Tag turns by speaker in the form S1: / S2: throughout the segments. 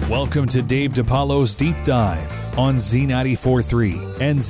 S1: Welcome to Dave DiPaolo's Deep Dive on Z94.3 and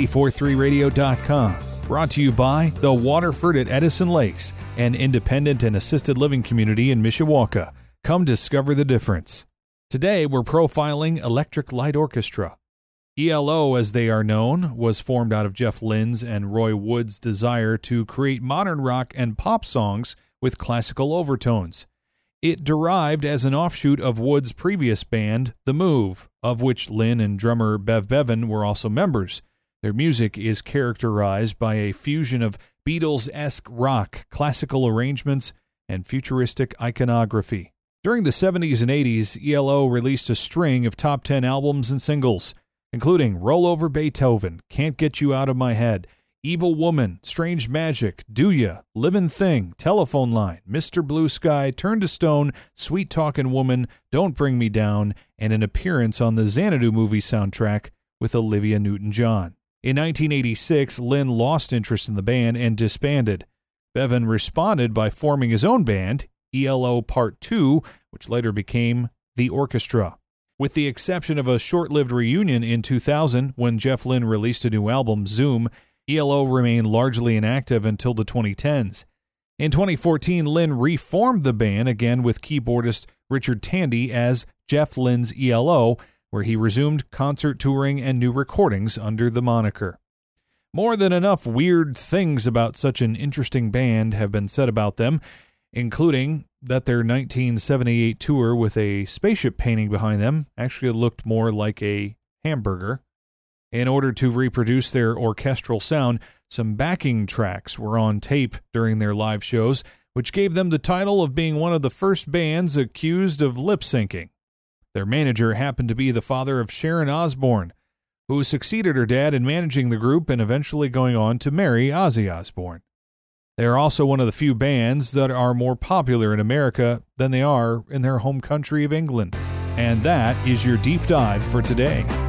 S1: Z94.3radio.com. Brought to you by the Waterford at Edison Lakes, an independent and assisted living community in Mishawaka. Come discover the difference. Today, we're profiling Electric Light Orchestra. ELO, as they are known, was formed out of Jeff Lynne's and Roy Wood's desire to create modern rock and pop songs with classical overtones. It derived as an offshoot of Wood's previous band, The Move, of which Lynne and drummer Bev Bevan were also members. Their music is characterized by a fusion of Beatles-esque rock, classical arrangements, and futuristic iconography. During the 70s and 80s, ELO released a string of top 10 albums and singles, including Roll Over Beethoven, Can't Get You Out of My Head, Evil Woman, Strange Magic, Do Ya, Livin' Thing, Telephone Line, Mr. Blue Sky, Turn to Stone, Sweet Talkin' Woman, Don't Bring Me Down, and an appearance on the Xanadu movie soundtrack with Olivia Newton-John. In 1986, Lynne lost interest in the band and disbanded. Bevan responded by forming his own band, ELO Part 2, which later became The Orchestra. With the exception of a short-lived reunion in 2000 when Jeff Lynne released a new album, Zoom, ELO remained largely inactive until the 2010s. In 2014, Lynne reformed the band again with keyboardist Richard Tandy as Jeff Lynne's ELO, where he resumed concert touring and new recordings under the moniker. More than enough weird things about such an interesting band have been said about them, including that their 1978 tour with a spaceship painting behind them actually looked more like a hamburger. In order to reproduce their orchestral sound, some backing tracks were on tape during their live shows, which gave them the title of being one of the first bands accused of lip-syncing. Their manager happened to be the father of Sharon Osbourne, who succeeded her dad in managing the group and eventually going on to marry Ozzy Osbourne. They are also one of the few bands that are more popular in America than they are in their home country of England. And that is your deep dive for today.